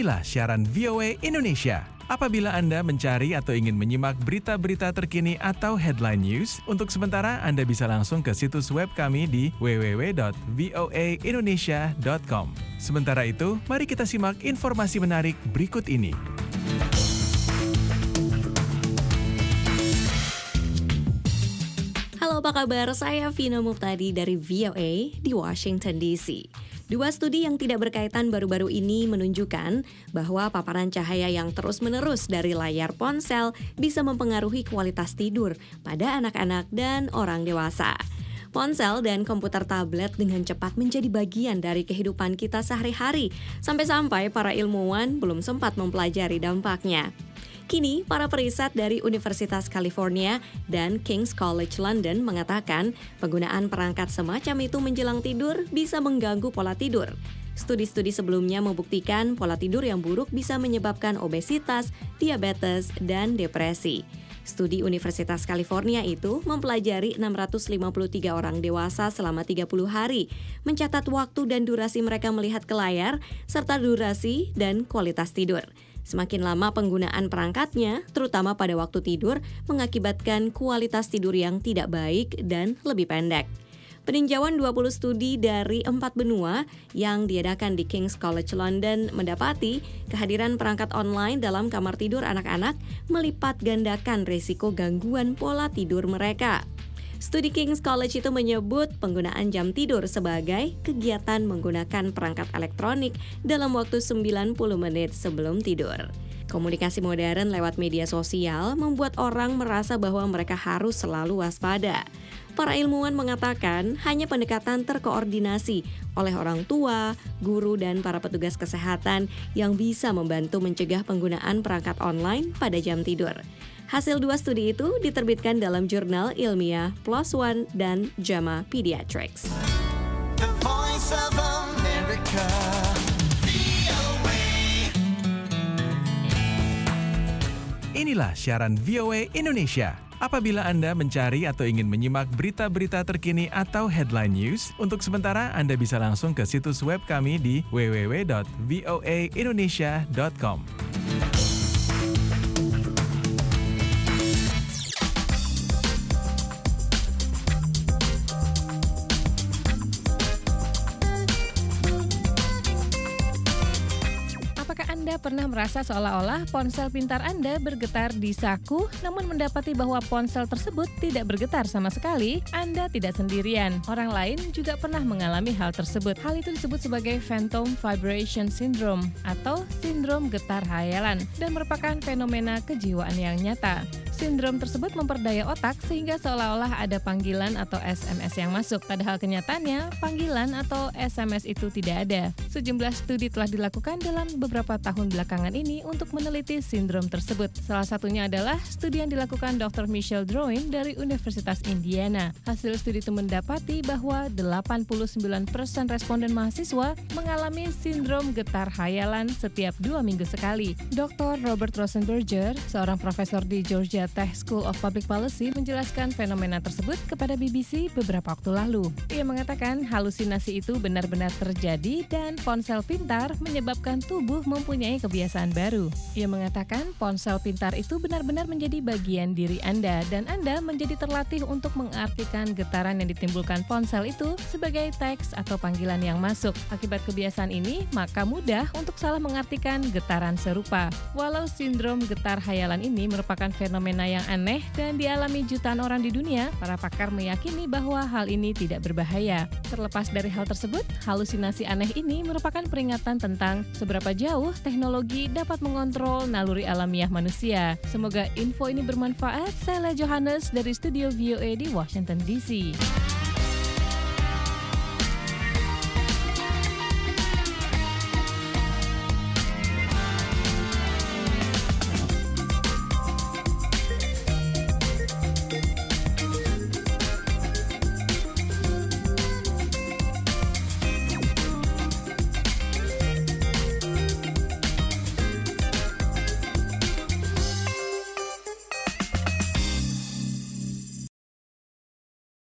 Inilah siaran VOA Indonesia. Apabila Anda mencari atau ingin menyimak berita-berita terkini atau headline news, untuk sementara Anda bisa langsung ke situs web kami di www.voaindonesia.com. Sementara itu, mari kita simak informasi menarik berikut ini. Halo, apa kabar? Saya Vina Muptadi dari VOA di Washington DC. Dua studi yang tidak berkaitan baru-baru ini menunjukkan bahwa paparan cahaya yang terus-menerus dari layar ponsel bisa mempengaruhi kualitas tidur pada anak-anak dan orang dewasa. Ponsel dan komputer tablet dengan cepat menjadi bagian dari kehidupan kita sehari-hari, sampai-sampai para ilmuwan belum sempat mempelajari dampaknya. Kini, para periset dari Universitas California dan King's College London mengatakan penggunaan perangkat semacam itu menjelang tidur bisa mengganggu pola tidur. Studi-studi sebelumnya membuktikan pola tidur yang buruk bisa menyebabkan obesitas, diabetes, dan depresi. Studi Universitas California itu mempelajari 653 orang dewasa selama 30 hari, mencatat waktu dan durasi mereka melihat ke layar, serta durasi dan kualitas tidur. Semakin lama penggunaan perangkatnya, terutama pada waktu tidur, mengakibatkan kualitas tidur yang tidak baik dan lebih pendek. Peninjauan 20 studi dari 4 benua yang diadakan di King's College London mendapati kehadiran perangkat online dalam kamar tidur anak-anak melipat gandakan risiko gangguan pola tidur mereka. Studi King's College itu menyebut penggunaan jam tidur sebagai kegiatan menggunakan perangkat elektronik dalam waktu 90 menit sebelum tidur. Komunikasi modern lewat media sosial membuat orang merasa bahwa mereka harus selalu waspada. Para ilmuwan mengatakan hanya pendekatan terkoordinasi oleh orang tua, guru, dan para petugas kesehatan yang bisa membantu mencegah penggunaan perangkat online pada jam tidur. Hasil 2 studi itu diterbitkan dalam jurnal ilmiah PLOS ONE dan JAMA Pediatrics. The Voice of America. Inilah siaran VOA Indonesia. Apabila Anda mencari atau ingin menyimak berita-berita terkini atau headline news, untuk sementara Anda bisa langsung ke situs web kami di www.voaindonesia.com. Anda pernah merasa seolah-olah ponsel pintar Anda bergetar di saku, namun mendapati bahwa ponsel tersebut tidak bergetar sama sekali? Anda tidak sendirian. Orang lain juga pernah mengalami hal tersebut. Hal itu disebut sebagai Phantom Vibration Syndrome atau sindrom getar hayalan dan merupakan fenomena kejiwaan yang nyata. Sindrom tersebut memperdaya otak sehingga seolah-olah ada panggilan atau SMS yang masuk. Padahal kenyataannya, panggilan atau SMS itu tidak ada. Sejumlah studi telah dilakukan dalam beberapa tahun belakangan ini untuk meneliti sindrom tersebut. Salah satunya adalah studi yang dilakukan Dr. Michelle Drouin dari Universitas Indiana. Hasil studi itu mendapati bahwa 89% responden mahasiswa mengalami sindrom getar hayalan setiap 2 minggu sekali. Dr. Robert Rosenberger, seorang profesor di Georgia Tech School of Public Policy, menjelaskan fenomena tersebut kepada BBC beberapa waktu lalu. Ia mengatakan halusinasi itu benar-benar terjadi dan ponsel pintar menyebabkan tubuh mempunyai kebiasaan baru. Ia mengatakan ponsel pintar itu benar-benar menjadi bagian diri Anda dan Anda menjadi terlatih untuk mengartikan getaran yang ditimbulkan ponsel itu sebagai teks atau panggilan yang masuk. Akibat kebiasaan ini, maka mudah untuk salah mengartikan getaran serupa. Walau sindrom getar hayalan ini merupakan fenomena yang aneh dan dialami jutaan orang di dunia, para pakar meyakini bahwa hal ini tidak berbahaya. Terlepas dari hal tersebut, halusinasi aneh ini merupakan peringatan tentang seberapa jauh teknologi dapat mengontrol naluri alamiah manusia. Semoga info ini bermanfaat. Saya Johannes dari studio VOA di Washington DC.